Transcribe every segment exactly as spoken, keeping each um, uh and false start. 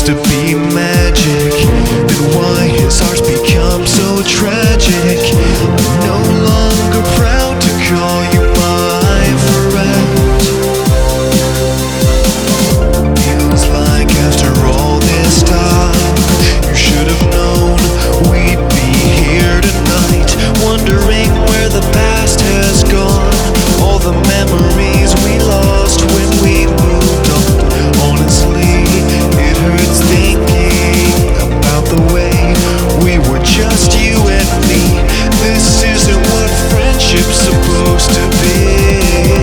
to be magic, then why has ours become so tragic? I'm no longer proud to call you my friend. Feels like after all this time, you should have known we'd be here tonight, wondering where the past has gone, all the memories we lost when we moved on. Honestly, it hurts thinking about the way we were just you and me. This isn't what friendship's supposed to be.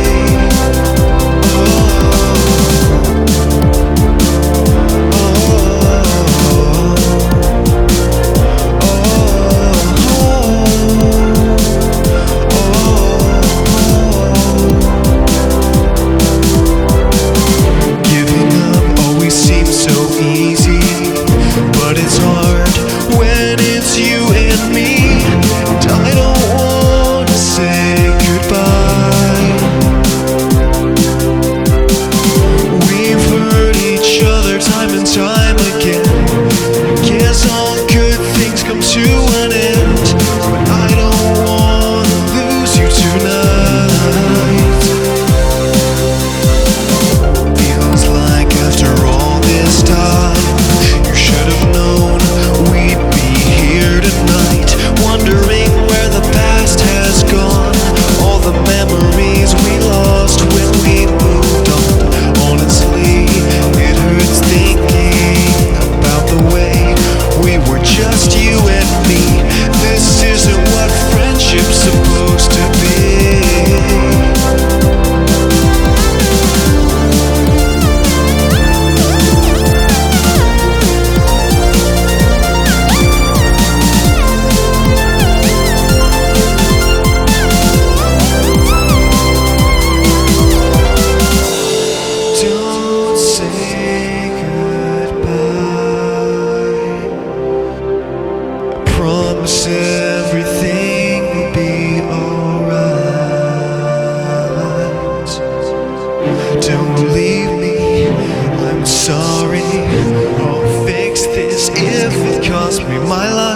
Promise everything will be alright. Don't leave me, I'm sorry. I'll fix this if it costs me my life.